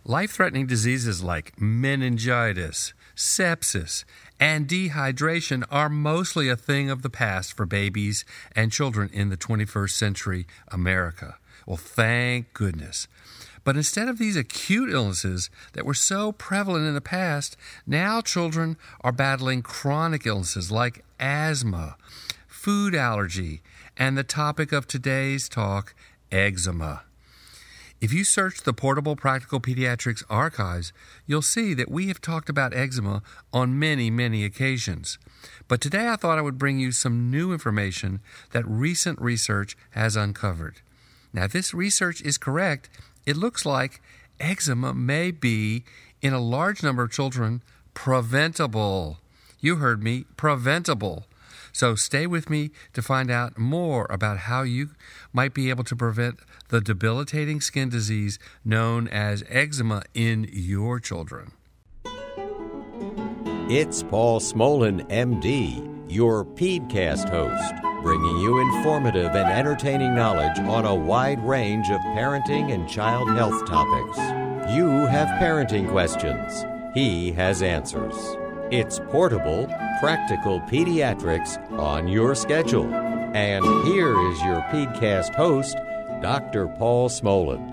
Life-threatening diseases like meningitis, sepsis, and dehydration are mostly a thing of the past for babies and children in the 21st century America. Well, thank goodness. But instead of these acute illnesses that were so prevalent in the past, now children are battling chronic illnesses like asthma, food allergy, and the topic of today's talk, eczema. If you search the Portable Practical Pediatrics archives, you'll see that we have talked about eczema on many, many occasions. But today I thought I would bring you some new information that recent research has uncovered. Now, if this research is correct, it looks like eczema may be, in a large number of children, preventable. You heard me, preventable. So stay with me to find out more about how you might be able to prevent the debilitating skin disease known as eczema in your children. It's Paul Smolin, M.D., your PEDcast host, bringing you informative and entertaining knowledge on a wide range of parenting and child health topics. You have parenting questions. He has answers. It's Portable Practical Pediatrics on your schedule. And here is your PEDcast host, Dr. Paul Smolin.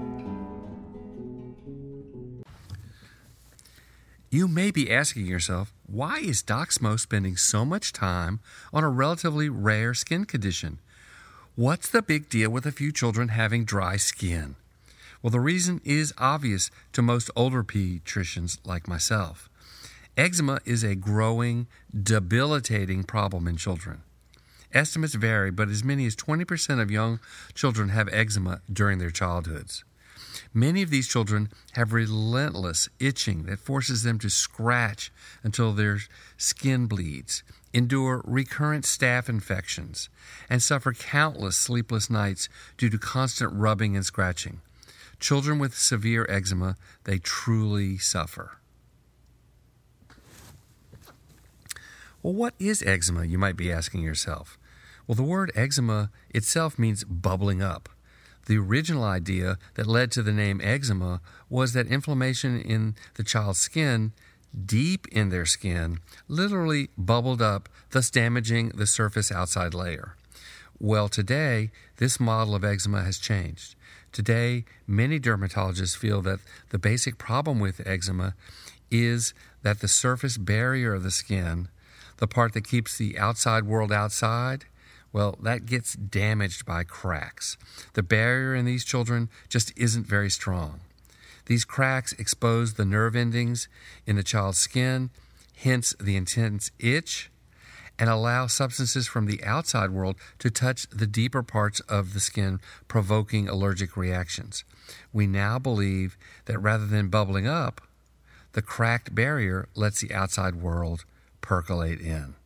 You may be asking yourself, why is Doc Smo spending so much time on a relatively rare skin condition? What's the big deal with a few children having dry skin? Well, the reason is obvious to most older pediatricians like myself. Eczema is a growing, debilitating problem in children. Estimates vary, but as many as 20% of young children have eczema during their childhoods. Many of these children have relentless itching that forces them to scratch until their skin bleeds, endure recurrent staph infections, and suffer countless sleepless nights due to constant rubbing and scratching. Children with severe eczema, they truly suffer. Well, what is eczema, you might be asking yourself? Well, the word eczema itself means bubbling up. The original idea that led to the name eczema was that inflammation in the child's skin, deep in their skin, literally bubbled up, thus damaging the surface outside layer. Well, today, this model of eczema has changed. Today, many dermatologists feel that the basic problem with eczema is that the surface barrier of the skin, the part that keeps the outside world outside, well, that gets damaged by cracks. The barrier in these children just isn't very strong. These cracks expose the nerve endings in the child's skin, hence the intense itch, and allow substances from the outside world to touch the deeper parts of the skin, provoking allergic reactions. We now believe that rather than bubbling up, the cracked barrier lets the outside world percolate in.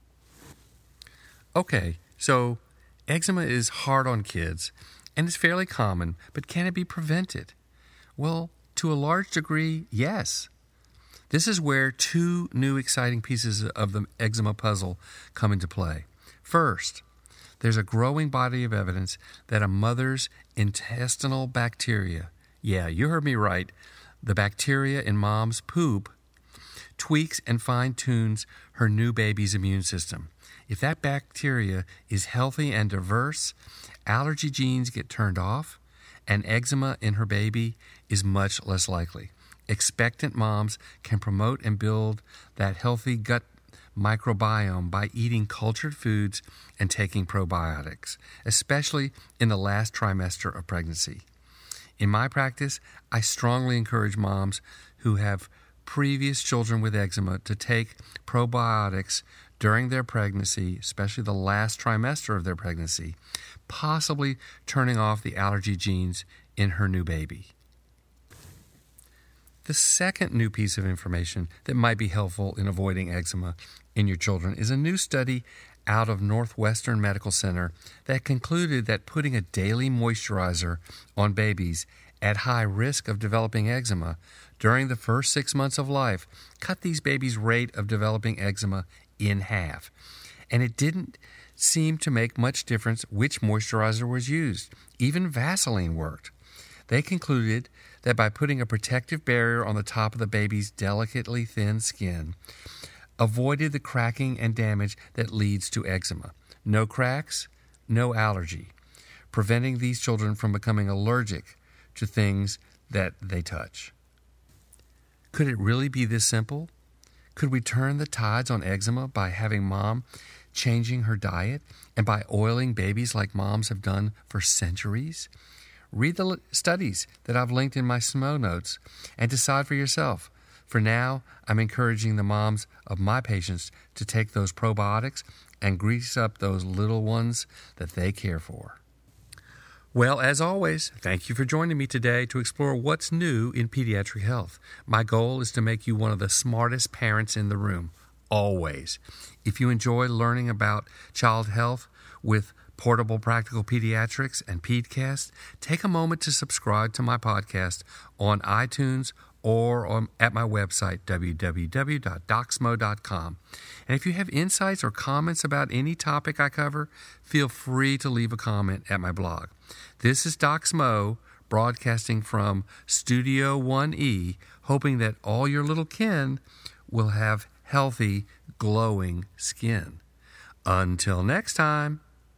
Okay, so eczema is hard on kids and is fairly common, but can it be prevented? Well, to a large degree, yes. This is where two new exciting pieces of the eczema puzzle come into play. First, there's a growing body of evidence that a mother's intestinal bacteria, yeah, you heard me right, the bacteria in mom's poop, tweaks and fine-tunes her new baby's immune system. If that bacteria is healthy and diverse, allergy genes get turned off, and eczema in her baby is much less likely. Expectant moms can promote and build that healthy gut microbiome by eating cultured foods and taking probiotics, especially in the last trimester of pregnancy. In my practice, I strongly encourage moms who have previous children with eczema to take probiotics during their pregnancy, especially the last trimester of their pregnancy, possibly turning off the allergy genes in her new baby. The second new piece of information that might be helpful in avoiding eczema in your children is a new study out of Northwestern Medical Center that concluded that putting a daily moisturizer on babies at high risk of developing eczema during the first 6 months of life cut these babies' rate of developing eczema in half. And it didn't seem to make much difference which moisturizer was used. Even Vaseline worked. They concluded that by putting a protective barrier on the top of the baby's delicately thin skin, avoided the cracking and damage that leads to eczema. No cracks, no allergy, preventing these children from becoming allergic to things that they touch. Could it really be this simple? Could we turn the tides on eczema by having mom changing her diet and by oiling babies like moms have done for centuries? Read the studies that I've linked in my SMO notes and decide for yourself. For now, I'm encouraging the moms of my patients to take those probiotics and grease up those little ones that they care for. Well, as always, thank you for joining me today to explore what's new in pediatric health. My goal is to make you one of the smartest parents in the room, always. If you enjoy learning about child health with Portable Practical Pediatrics and PeedCast, take a moment to subscribe to my podcast on iTunes or at my website, www.docsmo.com. And if you have insights or comments about any topic I cover, feel free to leave a comment at my blog. This is Doc Smo, broadcasting from Studio 1E, hoping that all your little kin will have healthy, glowing skin. Until next time.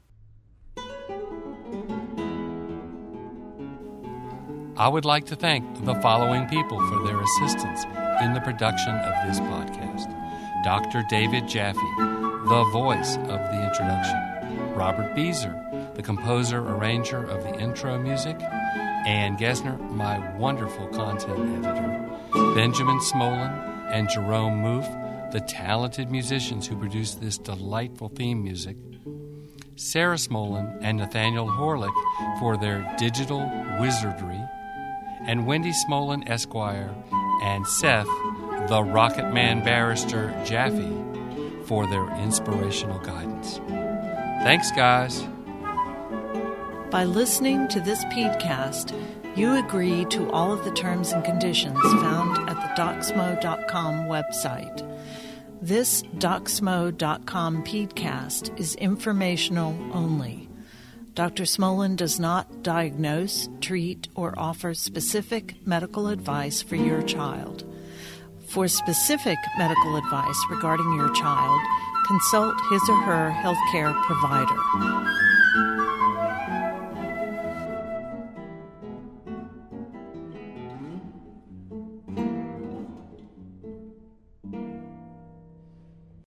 I would like to thank the following people for their assistance in the production of this podcast. Dr. David Jaffe, the voice of the introduction. Robert Beezer, the composer-arranger of the intro music. Ann Gesner, my wonderful content editor. Benjamin Smolin and Jerome Moof, the talented musicians who produced this delightful theme music. Sarah Smolin and Nathaniel Horlick for their digital wizardry. And Wendy Smolin, Esquire, and Seth, the Rocket Man Barrister Jaffe, for their inspirational guidance. Thanks, guys. By listening to this podcast, you agree to all of the terms and conditions found at the DocSmo.com website. This DocSmo.com podcast is informational only. Dr. Smolin does not diagnose, treat, or offer specific medical advice for your child. For specific medical advice regarding your child, consult his or her healthcare provider.